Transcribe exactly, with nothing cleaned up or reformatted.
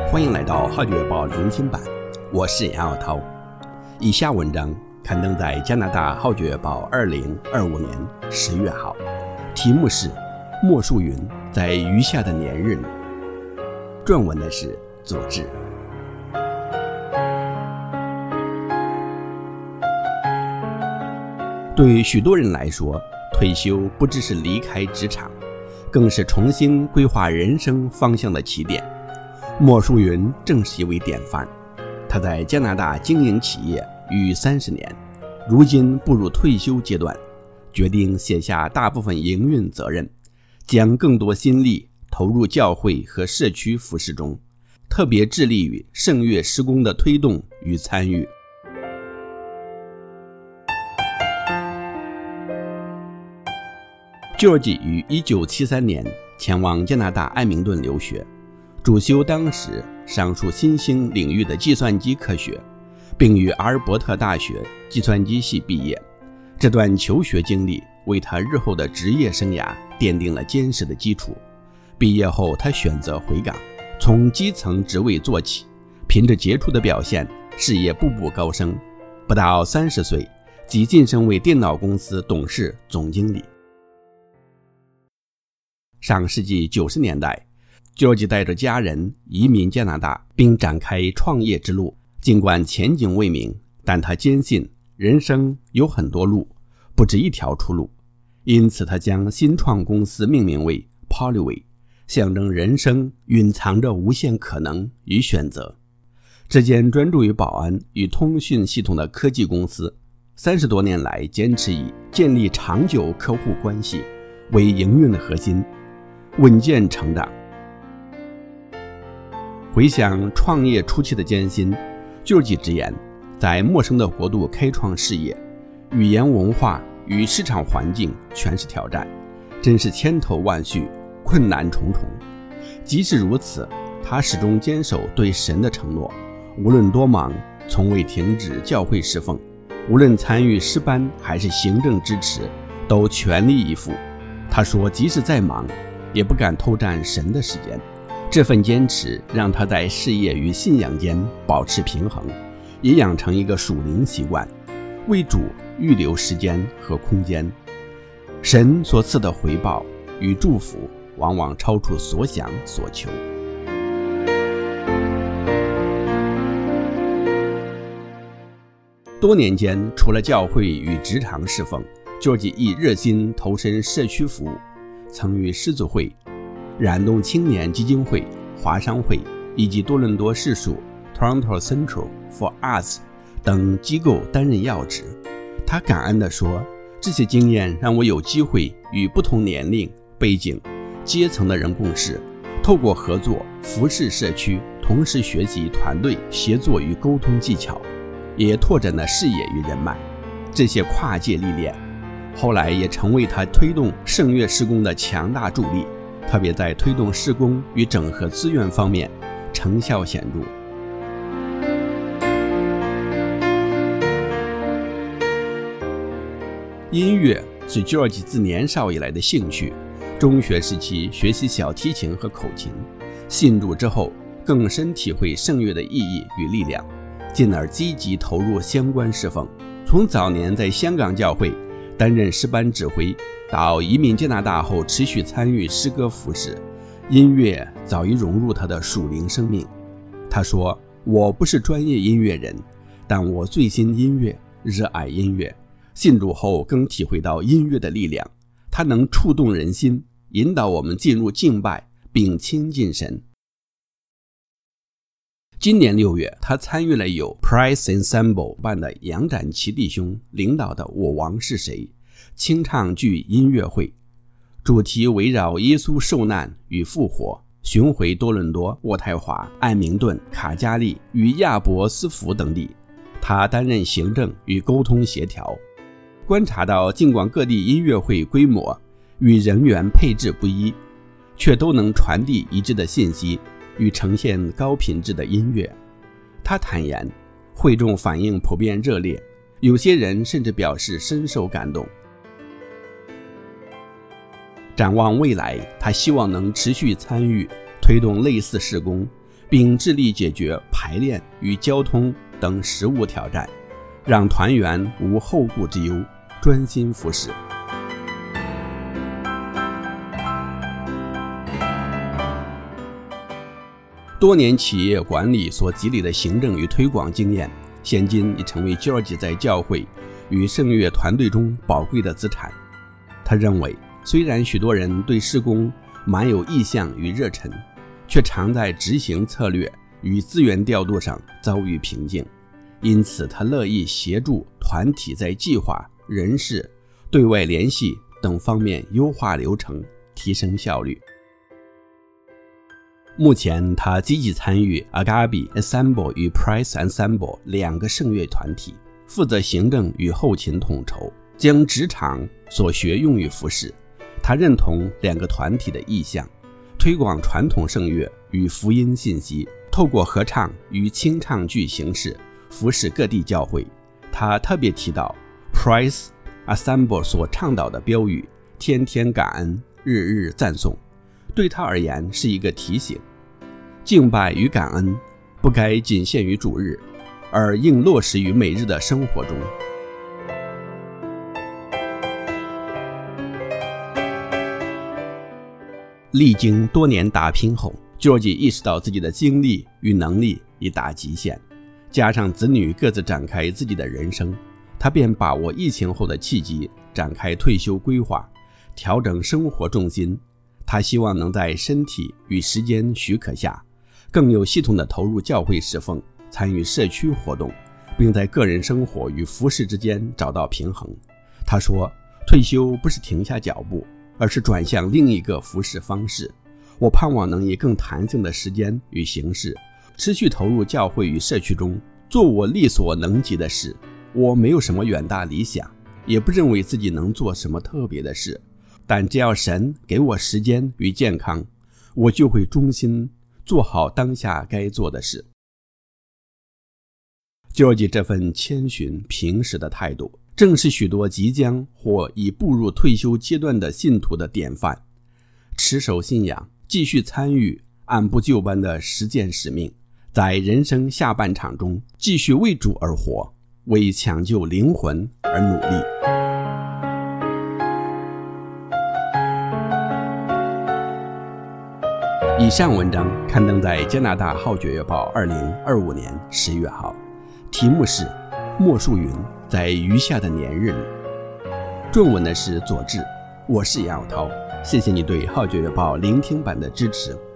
欢迎来到《号角月报》聆听版，我是杨耀涛。以下文章刊登在加拿大《号角月报》二零二五年十月号，题目是莫树云在余下的年日里。撰文的是左志。对许多人来说，退休不只是离开职场，更是重新规划人生方向的起点。莫树云正是一位典范，他在加拿大经营企业逾三十年，如今步入退休阶段，决定卸下大部分营运责任，将更多心力投入教会和社区服事中，特别致力于圣乐施工的推动与参与。George 于一九七三年前往加拿大艾明顿留学，主修当时上述新兴领域的计算机科学，并于阿尔伯特大学计算机系毕业。这段求学经历为他日后的职业生涯奠定了坚实的基础。毕业后，他选择回港，从基层职位做起，凭着杰出的表现，事业步步高升。不到三十岁，即晋升为电脑公司董事总经理。上世纪九十年代，George 带着家人移民加拿大，并展开创业之路。尽管前景未明，但他坚信人生有很多路，不止一条出路。因此他将新创公司命名为 Polyway， 象征人生蕴藏着无限可能与选择。这间专注于保安与通讯系统的科技公司，三十多年来坚持以建立长久客户关系为营运的核心，稳健成长。回想创业初期的艰辛，George直言，在陌生的国度开创事业，语言文化与市场环境全是挑战，真是千头万绪，困难重重。即使如此，他始终坚守对神的承诺，无论多忙，从未停止教会侍奉，无论参与诗班还是行政支持，都全力以赴。他说，即使再忙，也不敢偷占神的时间。这份坚持让他在事业与信仰间保持平衡，也养成一个属灵习惯，为主预留时间和空间。神所赐的回报与祝福往往超出所想所求。多年间，除了教会与职场侍奉，George亦热心投身社区服务，曾与狮子会、燃动青年基金会、华商会以及多伦多市属 Toronto Centre for Arts 等机构担任要职。他感恩地说，这些经验让我有机会与不同年龄、背景、阶层的人共事，透过合作服侍社区，同时学习团队协作与沟通技巧，也拓展了视野与人脉。这些跨界历练后来也成为他推动圣乐施工的强大助力，特别在推动施工与整合资源方面成效显著。音乐是 George 自年少以来的兴趣，中学时期学习小提琴和口琴，信主之后更深体会圣乐的意义与力量，进而积极投入相关侍奉。从早年在香港教会担任诗班指挥，到移民加拿大后持续参与诗歌服事，音乐早已融入他的属灵生命。他说，我不是专业音乐人，但我最欣音乐，热爱音乐。信主后更体会到音乐的力量，它能触动人心，引导我们进入敬拜并亲近神。今年六月，他参与了由 Price Ensemble 办的杨展琪弟兄领导的我王是谁清唱剧音乐会，主题围绕耶稣受难与复活，巡回多伦多、渥太华、艾明顿、卡加利与亚伯斯福等地。他担任行政与沟通协调。观察到尽管各地音乐会规模与人员配置不一，却都能传递一致的信息与呈现高品质的音乐。他坦言，会众反应普遍热烈，有些人甚至表示深受感动。展望未来，他希望能持续参与推动类似事工， 并致力解决排练与交通等实务挑战，让团员无后顾之忧，专心服侍。多年企业管理所积累的行政与推广经验，现今已成为 George 在教会与圣乐团队中宝贵的资产。他认为，虽然许多人对事工满有意向与热忱，却常在执行策略与资源调度上遭遇瓶颈，因此他乐意协助团体在计划、人事、对外联系等方面优化流程，提升效率。目前他积极参与 Agape Ensemble 与 Price Ensemble 两个圣乐团体，负责行政与后勤统筹，将职场所学用于服事。他认同两个团体的意向，推广传统圣乐与福音信息，透过合唱与清唱剧形式服事各地教会。他特别提到 Price Ensemble 所倡导的标语天天感恩，日日赞颂，对他而言是一个提醒，敬拜与感恩不该仅限于主日，而应落实于每日的生活中。历经多年打拼后， George 意识到自己的精力与能力已达极限，加上子女各自展开自己的人生，他便把握疫情后的契机，展开退休规划，调整生活重心。他希望能在身体与时间许可下，更有系统地投入教会侍奉，参与社区活动，并在个人生活与服事之间找到平衡。他说，退休不是停下脚步，而是转向另一个服事方式。我盼望能以更弹性的时间与形式，持续投入教会与社区中，做我力所能及的事。我没有什么远大理想，也不认为自己能做什么特别的事，但只要神给我时间与健康，我就会忠心做好当下该做的事。George 这份谦逊平实的态度，正是许多即将或已步入退休阶段的信徒的典范。持守信仰，继续参与按部就班的实践使命，在人生下半场中继续为主而活，为抢救灵魂而努力。以上文章刊登在加拿大浩觉月报二零二五年十月号，题目是莫树云在余下的年日里。撰文的是左志，我是杨晓涛，谢谢你对浩觉月报聆听版的支持。